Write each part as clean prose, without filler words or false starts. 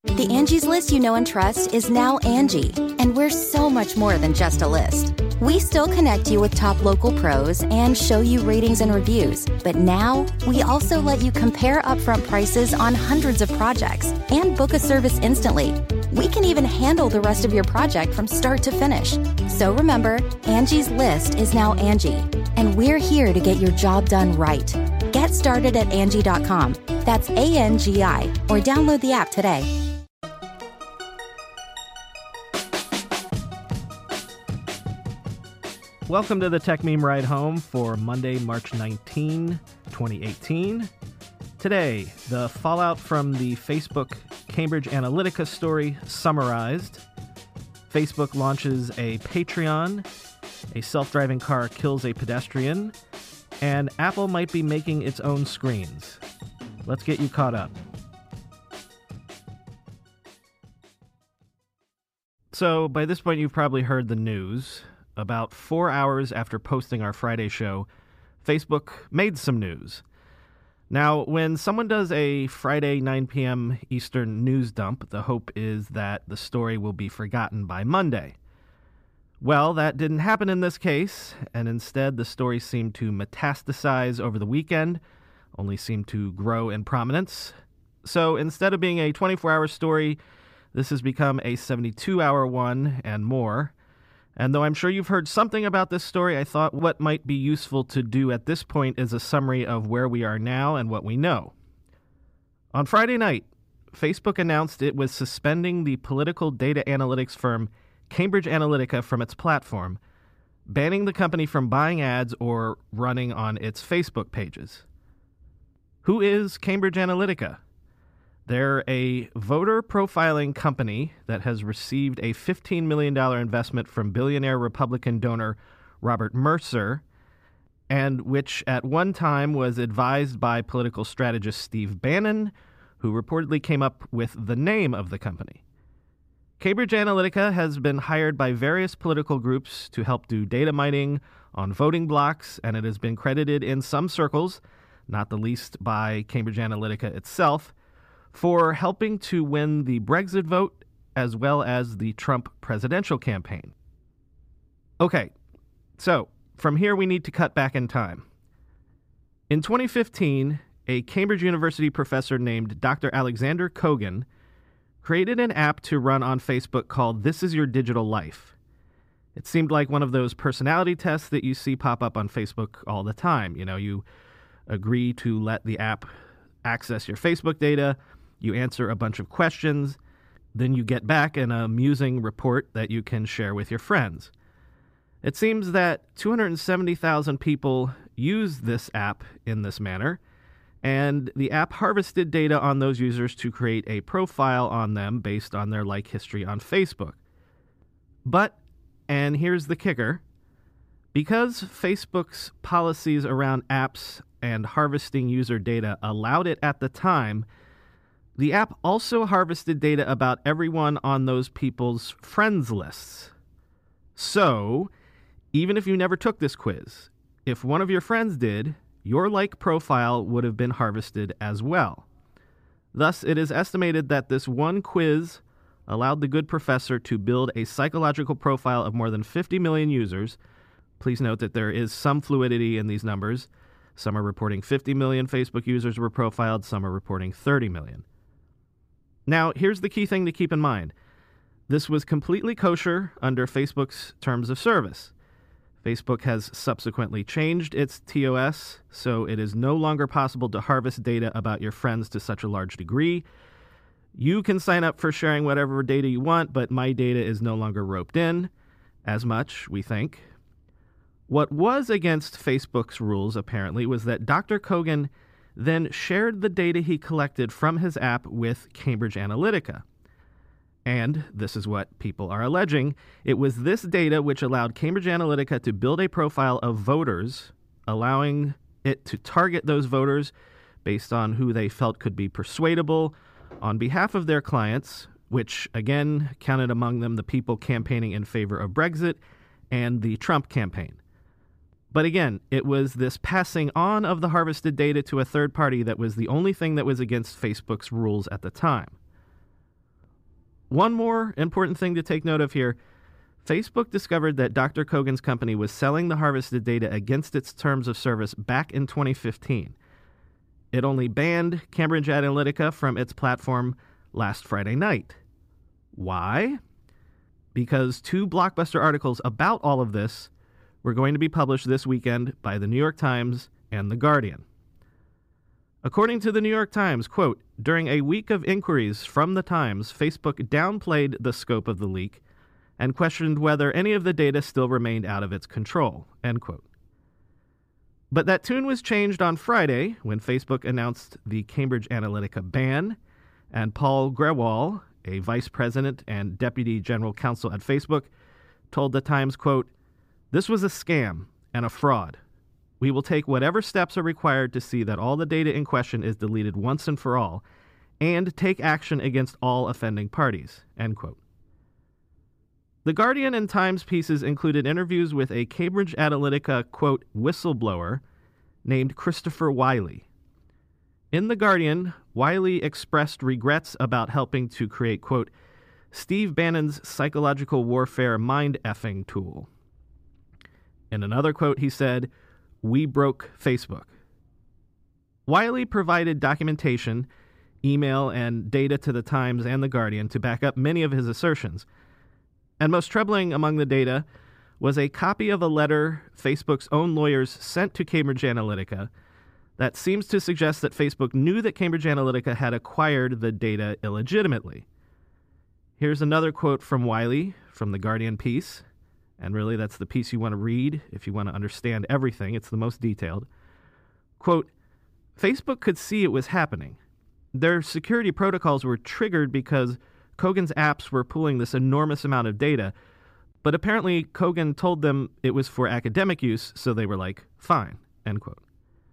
The Angie's List you know and trust is now Angie, and we're so much more than just a list. We still connect you with top local pros and show you ratings and reviews, but now we also let you compare upfront prices on hundreds of projects and book a service instantly. We can even handle the rest of your project from start to finish. So remember, Angie's List is now Angie, and we're here to get your job done right. Get started at Angie.com. That's ANGI, or download the app today. Welcome to the Tech Meme Ride Home for Monday, March 19, 2018. Today, the fallout from the Facebook Cambridge Analytica story summarized. Facebook launches a Patreon, a self-driving car kills a pedestrian, and Apple might be making its own screens. Let's get you caught up. So, by this point, you've probably heard the news. About 4 hours after posting our Friday show, Facebook made some news. Now, when someone does a Friday 9 p.m. Eastern news dump, the hope is that the story will be forgotten by Monday. Well, that didn't happen in this case, and instead the story seemed to metastasize over the weekend, only seemed to grow in prominence. So instead of being a 24-hour story, this has become a 72-hour one and more. And though I'm sure you've heard something about this story, I thought what might be useful to do at this point is a summary of where we are now and what we know. On Friday night, Facebook announced it was suspending the political data analytics firm Cambridge Analytica from its platform, banning the company from buying ads or running on its Facebook pages. Who is Cambridge Analytica? They're a voter profiling company that has received a $15 million investment from billionaire Republican donor Robert Mercer, and which at one time was advised by political strategist Steve Bannon, who reportedly came up with the name of the company. Cambridge Analytica has been hired by various political groups to help do data mining on voting blocks, and it has been credited in some circles, not the least by Cambridge Analytica itself, for helping to win the Brexit vote as well as the Trump presidential campaign. Okay, so from here we need to cut back in time. In 2015, a Cambridge University professor named Dr. Alexander Kogan created an app to run on Facebook called This Is Your Digital Life. It seemed like one of those personality tests that you see pop up on Facebook all the time. You know, you agree to let the app access your Facebook data, you answer a bunch of questions, then you get back an amusing report that you can share with your friends. It seems that 270,000 people used this app in this manner, and the app harvested data on those users to create a profile on them based on their like history on Facebook. But, and here's the kicker, because Facebook's policies around apps and harvesting user data allowed it at the time, the app also harvested data about everyone on those people's friends lists. So, even if you never took this quiz, if one of your friends did, your like profile would have been harvested as well. Thus, it is estimated that this one quiz allowed the good professor to build a psychological profile of more than 50 million users. Please note that there is some fluidity in these numbers. Some are reporting 50 million Facebook users were profiled, some are reporting 30 million. Now, here's the key thing to keep in mind. This was completely kosher under Facebook's terms of service. Facebook has subsequently changed its TOS, so it is no longer possible to harvest data about your friends to such a large degree. You can sign up for sharing whatever data you want, but my data is no longer roped in as much, we think. What was against Facebook's rules, apparently, was that Dr. Kogan then shared the data he collected from his app with Cambridge Analytica. And this is what people are alleging. It was this data which allowed Cambridge Analytica to build a profile of voters, allowing it to target those voters based on who they felt could be persuadable on behalf of their clients, which again counted among them the people campaigning in favor of Brexit and the Trump campaign. But again, it was this passing on of the harvested data to a third party that was the only thing that was against Facebook's rules at the time. One more important thing to take note of here. Facebook discovered that Dr. Kogan's company was selling the harvested data against its terms of service back in 2015. It only banned Cambridge Analytica from its platform last Friday night. Why? Because 2 blockbuster articles about all of this were going to be published this weekend by the New York Times and The Guardian. According to the New York Times, quote, during a week of inquiries from the Times, Facebook downplayed the scope of the leak and questioned whether any of the data still remained out of its control, end quote. But that tune was changed on Friday when Facebook announced the Cambridge Analytica ban, and Paul Grewal, a vice president and deputy general counsel at Facebook, told the Times, quote, this was a scam and a fraud. We will take whatever steps are required to see that all the data in question is deleted once and for all, and take action against all offending parties, end quote. The Guardian and Times pieces included interviews with a Cambridge Analytica, quote, whistleblower named Christopher Wiley. In The Guardian, Wiley expressed regrets about helping to create, quote, Steve Bannon's psychological warfare mind-effing tool. In another quote, he said, we broke Facebook. Wiley provided documentation, email, and data to the Times and The Guardian to back up many of his assertions. And most troubling among the data was a copy of a letter Facebook's own lawyers sent to Cambridge Analytica that seems to suggest that Facebook knew that Cambridge Analytica had acquired the data illegitimately. Here's another quote from Wiley from the Guardian piece, and really that's the piece you want to read if you want to understand everything. It's the most detailed. Quote, Facebook could see it was happening. Their security protocols were triggered because Kogan's apps were pulling this enormous amount of data, but apparently Kogan told them it was for academic use, so they were like, fine, end quote.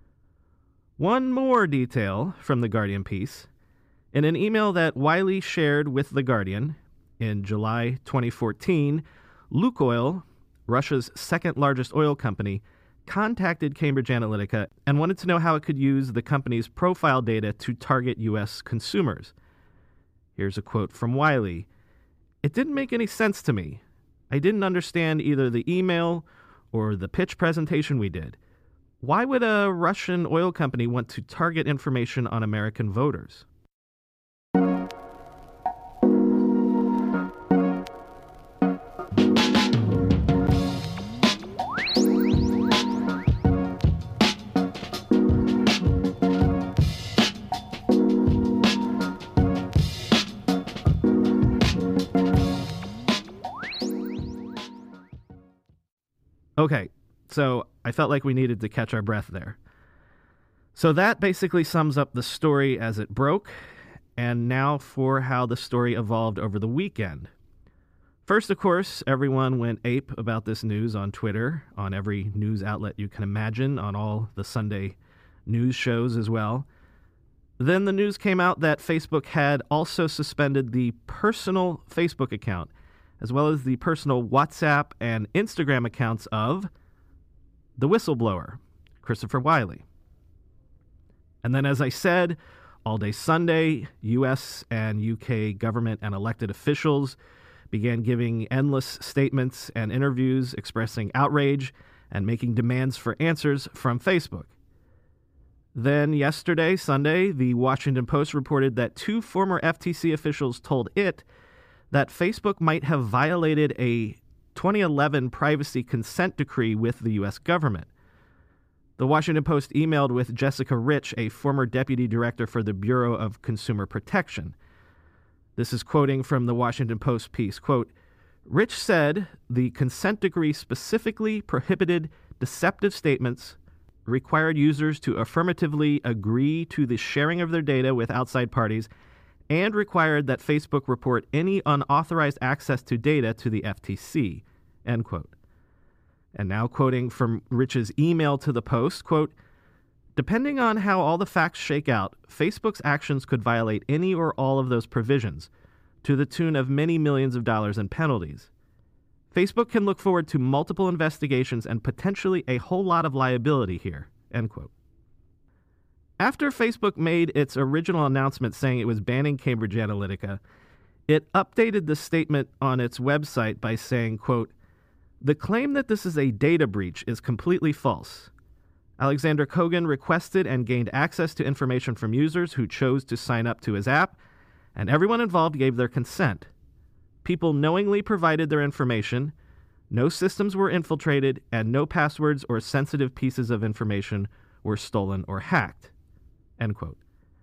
One more detail from the Guardian piece. In an email that Wiley shared with The Guardian in July 2014, Lukoil, Russia's second largest oil company, contacted Cambridge Analytica and wanted to know how it could use the company's profile data to target U.S. consumers. Here's a quote from Wiley. It didn't make any sense to me. I didn't understand either the email or the pitch presentation we did. Why would a Russian oil company want to target information on American voters? Okay, so I felt like we needed to catch our breath there. So that basically sums up the story as it broke, and now for how the story evolved over the weekend. First, of course, everyone went ape about this news on Twitter, on every news outlet you can imagine, on all the Sunday news shows as well. Then the news came out that Facebook had also suspended the personal Facebook account, as well as the personal WhatsApp and Instagram accounts of the whistleblower, Christopher Wiley. And then, as I said, all day Sunday, U.S. and U.K. government and elected officials began giving endless statements and interviews expressing outrage and making demands for answers from Facebook. Then yesterday, Sunday, the Washington Post reported that 2 former FTC officials told it that Facebook might have violated a 2011 privacy consent decree with the U.S. government. The Washington Post emailed with Jessica Rich, a former deputy director for the Bureau of Consumer Protection. This is quoting from the Washington Post piece, quote, Rich said the consent decree specifically prohibited deceptive statements, required users to affirmatively agree to the sharing of their data with outside parties, and required that Facebook report any unauthorized access to data to the FTC, end quote. And now quoting from Rich's email to the Post, quote, depending on how all the facts shake out, Facebook's actions could violate any or all of those provisions, to the tune of many millions of dollars in penalties. Facebook can look forward to multiple investigations and potentially a whole lot of liability here, end quote. After Facebook made its original announcement saying it was banning Cambridge Analytica, It updated the statement on its website by saying, quote, "The claim that this is a data breach is completely false. Alexander Kogan requested and gained access to information from users who chose to sign up to his app, and everyone involved gave their consent. People knowingly provided their information, no systems were infiltrated, and no passwords or sensitive pieces of information were stolen or hacked." End quote.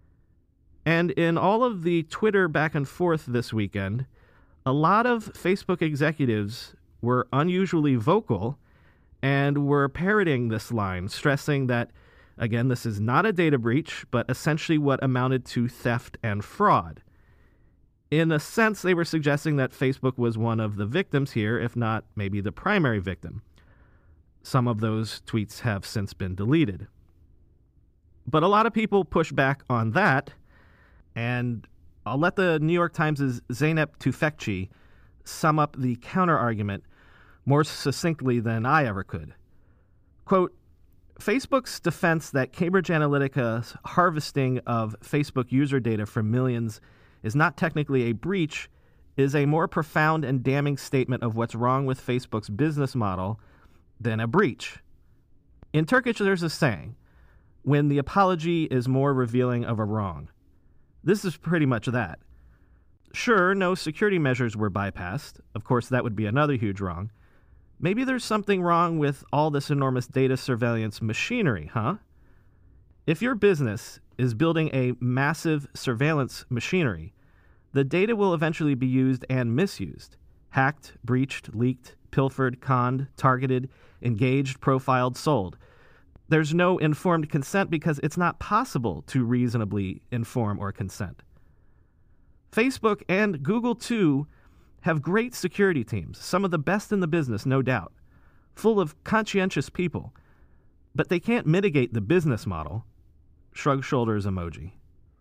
And in all of the Twitter back and forth this weekend, a lot of Facebook executives were unusually vocal and were parroting this line, stressing that, again, this is not a data breach, but essentially what amounted to theft and fraud. In a sense, they were suggesting that Facebook was one of the victims here, if not maybe the primary victim. Some of those tweets have since been deleted. But a lot of people push back on that, and I'll let the New York Times' Zeynep Tufekci sum up the counter-argument more succinctly than I ever could. Quote, "Facebook's defense that Cambridge Analytica's harvesting of Facebook user data from millions is not technically a breach is a more profound and damning statement of what's wrong with Facebook's business model than a breach. In Turkish, there's a saying, when the apology is more revealing of a wrong. This is pretty much that. Sure, no security measures were bypassed. Of course, that would be another huge wrong. Maybe there's something wrong with all this enormous data surveillance machinery, huh? If your business is building a massive surveillance machinery, the data will eventually be used and misused. Hacked, breached, leaked, pilfered, conned, targeted, engaged, profiled, sold. There's no informed consent because it's not possible to reasonably inform or consent. Facebook and Google, too, have great security teams, some of the best in the business, no doubt, full of conscientious people. But they can't mitigate the business model. Shrug shoulders emoji.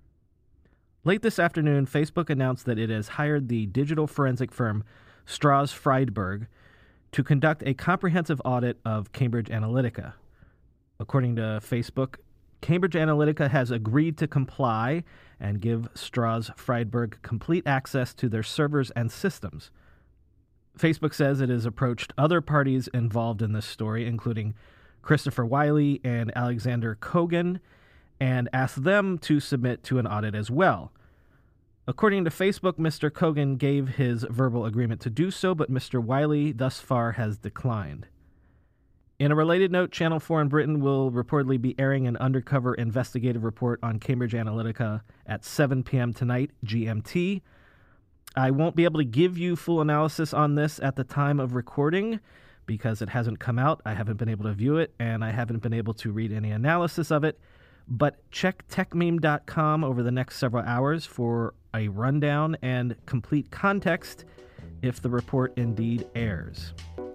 Late this afternoon, Facebook announced that it has hired the digital forensic firm Stroz Friedberg to conduct a comprehensive audit of Cambridge Analytica. According to Facebook, Cambridge Analytica has agreed to comply and give Stroz Friedberg complete access to their servers and systems. Facebook says it has approached other parties involved in this story, including Christopher Wylie and Alexander Kogan, and asked them to submit to an audit as well. According to Facebook, Mr. Kogan gave his verbal agreement to do so, but Mr. Wylie thus far has declined. In a related note, Channel 4 in Britain will reportedly be airing an undercover investigative report on Cambridge Analytica at 7 p.m. tonight, GMT. I won't be able to give you full analysis on this at the time of recording because it hasn't come out. I haven't been able to view it, and I haven't been able to read any analysis of it. But check techmeme.com over the next several hours for a rundown and complete context if the report indeed airs.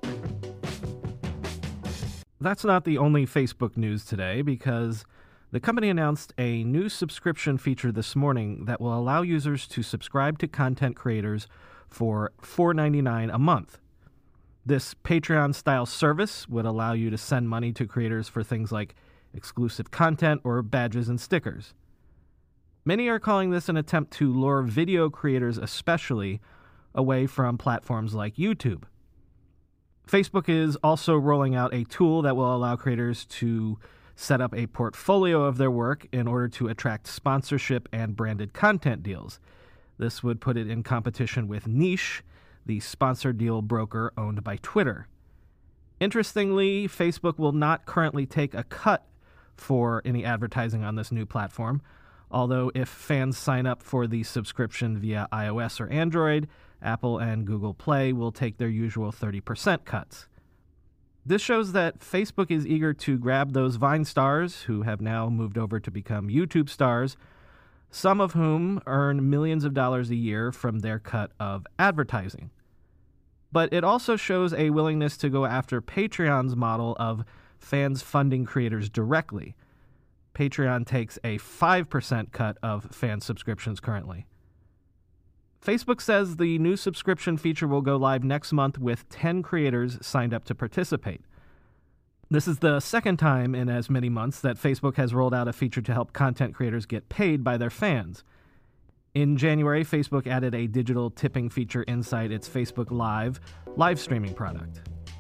That's not the only Facebook news today, because the company announced a new subscription feature this morning that will allow users to subscribe to content creators for $4.99 a month. This Patreon-style service would allow you to send money to creators for things like exclusive content or badges and stickers. Many are calling this an attempt to lure video creators especially away from platforms like YouTube. Facebook is also rolling out a tool that will allow creators to set up a portfolio of their work in order to attract sponsorship and branded content deals. This would put it in competition with Niche, the sponsor deal broker owned by Twitter. Interestingly, Facebook will not currently take a cut for any advertising on this new platform, although if fans sign up for the subscription via iOS or Android, Apple and Google Play will take their usual 30% cuts. This shows that Facebook is eager to grab those Vine stars who have now moved over to become YouTube stars, some of whom earn millions of dollars a year from their cut of advertising. But it also shows a willingness to go after Patreon's model of fans funding creators directly. Patreon takes a 5% cut of fan subscriptions currently. Facebook says the new subscription feature will go live next month with 10 creators signed up to participate. This is the second time in as many months that Facebook has rolled out a feature to help content creators get paid by their fans. In January, Facebook added a digital tipping feature inside its Facebook live streaming product.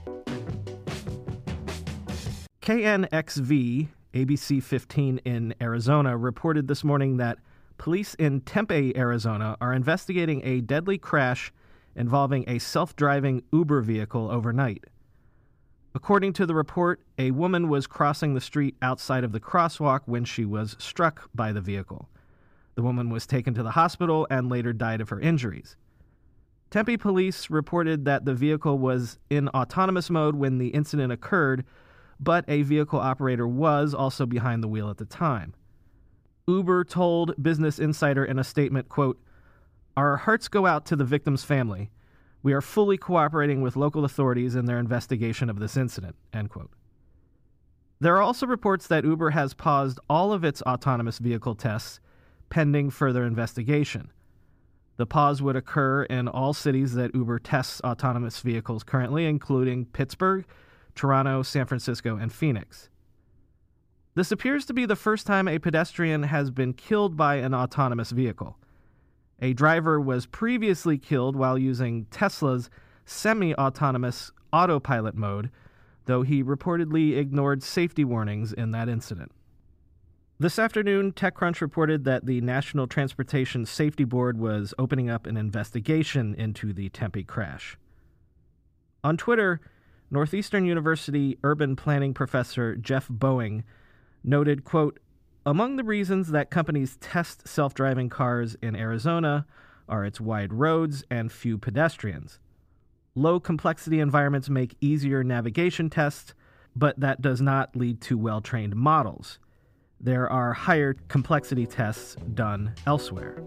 KNXV, ABC 15 in Arizona, reported this morning that police in Tempe, Arizona, are investigating a deadly crash involving a self-driving Uber vehicle overnight. According to the report, a woman was crossing the street outside of the crosswalk when she was struck by the vehicle. The woman was taken to the hospital and later died of her injuries. Tempe police reported that the vehicle was in autonomous mode when the incident occurred, but a vehicle operator was also behind the wheel at the time. Uber told Business Insider in a statement, quote, "Our hearts go out to the victim's family. We are fully cooperating with local authorities in their investigation of this incident," end quote. There are also reports that Uber has paused all of its autonomous vehicle tests pending further investigation. The pause would occur in all cities that Uber tests autonomous vehicles currently, including Pittsburgh, Toronto, San Francisco, and Phoenix. This appears to be the first time a pedestrian has been killed by an autonomous vehicle. A driver was previously killed while using Tesla's semi-autonomous autopilot mode, though he reportedly ignored safety warnings in that incident. This afternoon, TechCrunch reported that the National Transportation Safety Board was opening up an investigation into the Tempe crash. On Twitter, Northeastern University urban planning professor Jeff Boeing noted, quote, "Among the reasons that companies test self-driving cars in Arizona are its wide roads and few pedestrians. Low-complexity environments make easier navigation tests, but that does not lead to well-trained models. There are higher complexity tests done elsewhere."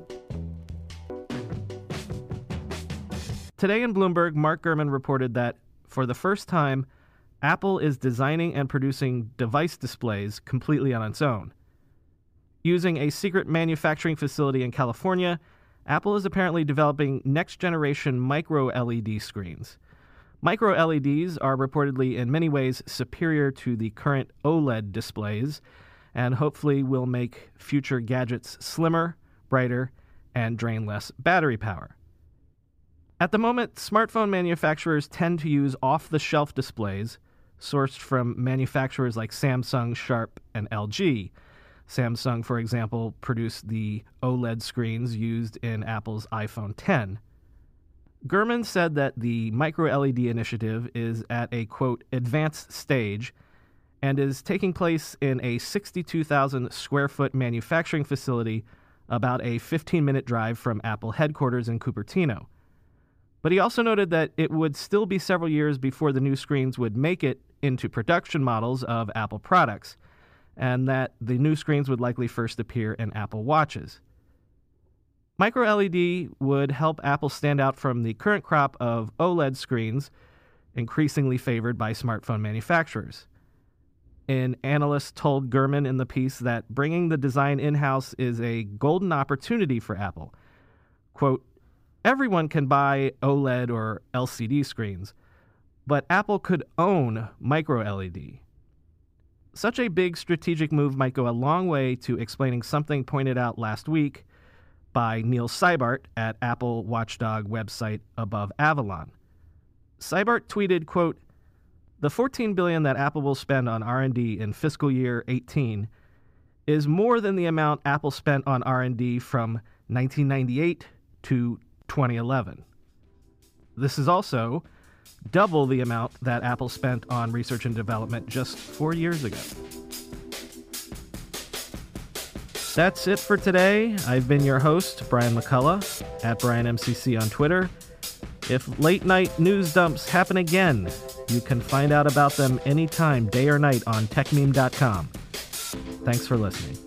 Today in Bloomberg, Mark Gurman reported that, for the first time, Apple is designing and producing device displays completely on its own. Using a secret manufacturing facility in California, Apple is apparently developing next-generation micro-LED screens. Micro-LEDs are reportedly in many ways superior to the current OLED displays and hopefully will make future gadgets slimmer, brighter, and drain less battery power. At the moment, smartphone manufacturers tend to use off-the-shelf displays sourced from manufacturers like Samsung, Sharp, and LG. Samsung, for example, produced the OLED screens used in Apple's iPhone X. Gurman said that the micro-LED initiative is at a, quote, advanced stage and is taking place in a 62,000 square foot manufacturing facility about a 15-minute drive from Apple headquarters in Cupertino. But he also noted that it would still be several years before the new screens would make it into production models of Apple products, and that the new screens would likely first appear in Apple Watches. Micro-LED would help Apple stand out from the current crop of OLED screens, increasingly favored by smartphone manufacturers. An analyst told Gurman in the piece that bringing the design in-house is a golden opportunity for Apple. Quote, "Everyone can buy OLED or LCD screens, but Apple could own micro-LED. Such a big strategic move might go a long way to explaining something pointed out last week by Neil Seibert at Apple watchdog website Above Avalon. Seibert tweeted, quote, "The $14 billion that Apple will spend on R&D in fiscal year 18 is more than the amount Apple spent on R&D from 1998 to 2011. This is also double the amount that Apple spent on research and development just 4 years ago." That's it for today. I've been your host, Brian McCullough, at BrianMCC on Twitter. If late-night news dumps happen again, you can find out about them anytime, day or night, on techmeme.com. Thanks for listening.